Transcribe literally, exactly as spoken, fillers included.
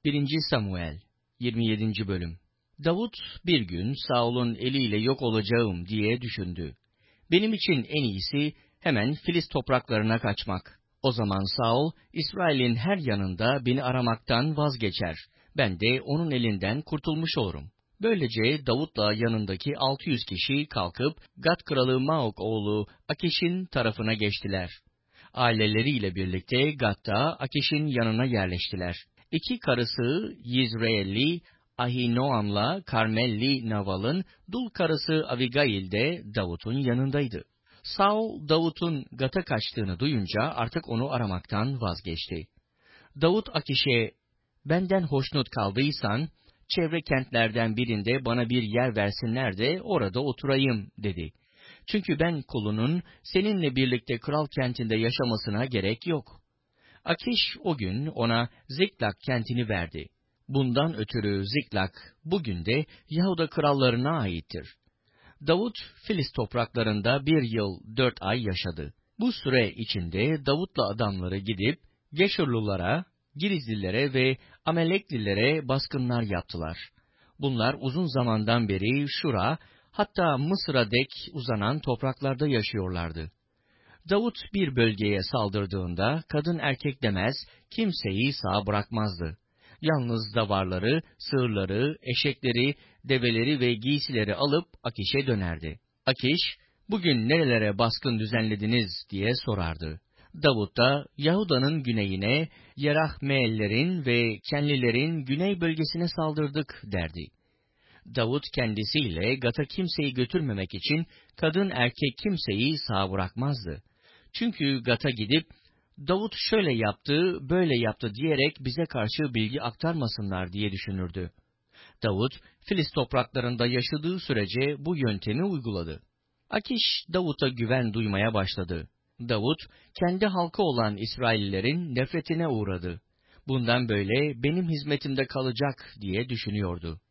birinci. Samuel yirmi yedinci. bölüm. Davut bir gün Saul'un eliyle yok olacağım diye düşündü. Benim için en iyisi hemen Filist topraklarına kaçmak. O zaman Saul, İsrail'in her yanında beni aramaktan vazgeçer. Ben de onun elinden kurtulmuş olurum. Böylece Davut'la yanındaki altı yüz kişi kalkıp Gat kralı Maok oğlu Akiş'in tarafına geçtiler. Aileleriyle birlikte Gat'ta Akiş'in yanına yerleştiler. İki karısı Yizreelli Ahinoam'la Karmelli Naval'ın dul karısı Abigail de Davut'un yanındaydı. Saul, Davut'un Gat'a kaçtığını duyunca artık onu aramaktan vazgeçti. Davut Akiş'e, "Benden hoşnut kaldıysan, çevre kentlerden birinde bana bir yer versinler de orada oturayım," dedi. "Çünkü ben kulunun seninle birlikte kral kentinde yaşamasına gerek yok." Akiş o gün ona Ziklag kentini verdi. Bundan ötürü Ziklag bugün de Yahuda krallarına aittir. Davut, Filist topraklarında bir yıl dört ay yaşadı. Bu süre içinde Davut'la adamları gidip Geçurlulara, Girizlilere ve Ameleklilere baskınlar yaptılar. Bunlar uzun zamandan beri Şura, hatta Mısır'a dek uzanan topraklarda yaşıyorlardı. Davut bir bölgeye saldırdığında kadın erkek demez, kimseyi sağ bırakmazdı. Yalnız davarları, sığırları, eşekleri, develeri ve giysileri alıp Akiş'e dönerdi. Akiş, "Bugün nerelere baskın düzenlediniz?" diye sorardı. Davut da Yahuda'nın güneyine, Yerahmeellerin ve Kenlilerin güney bölgesine saldırdık derdi. Davut kendisiyle Gat'a kimseyi götürmemek için kadın erkek kimseyi sağ bırakmazdı. Çünkü Gat'a gidip, "Davut şöyle yaptı, böyle yaptı," diyerek bize karşı bilgi aktarmasınlar diye düşünürdü. Davut, Filist topraklarında yaşadığı sürece bu yöntemi uyguladı. Akiş, Davut'a güven duymaya başladı. Davut, kendi halkı olan İsraillilerin nefretine uğradı. Bundan böyle benim hizmetimde kalacak diye düşünüyordu.